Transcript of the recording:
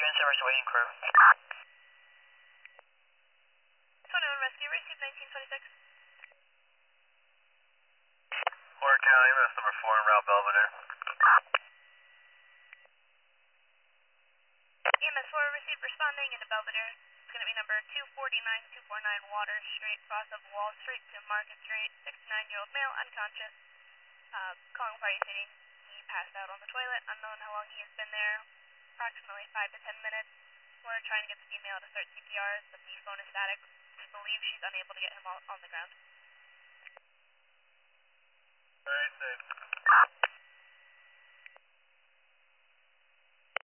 service waiting crew. 21 Rescue, receive 1926. Horn County, EMS number 4 en route Belvedere. EMS 4 received responding into Belvedere. It's going to be number 249249 Water Street, cross of Wall Street to Market Street. 69-year-old male, unconscious. Calling party stating he passed out on the toilet. Unknown how long he has been there. Approximately 5 to 10 minutes. We're trying to get the female to start CPR, but the phone is static. Just believe she's unable to get him on the ground. Alright, safe.